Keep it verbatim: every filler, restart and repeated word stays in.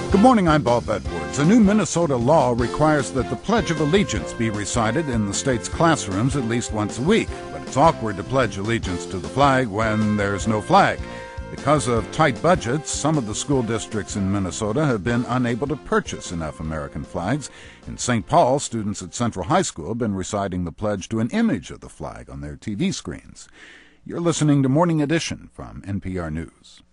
Good morning, I'm Bob Edwards. A new Minnesota law requires that the Pledge of Allegiance be recited in the state's classrooms at least once a week, but it's awkward to pledge allegiance to the flag when there's no flag. Because of tight budgets, some of the school districts in Minnesota have been unable to purchase enough American flags. In Saint Paul, students at Central High School have been reciting the pledge to an image of the flag on their T V screens. You're listening to Morning Edition from N P R News.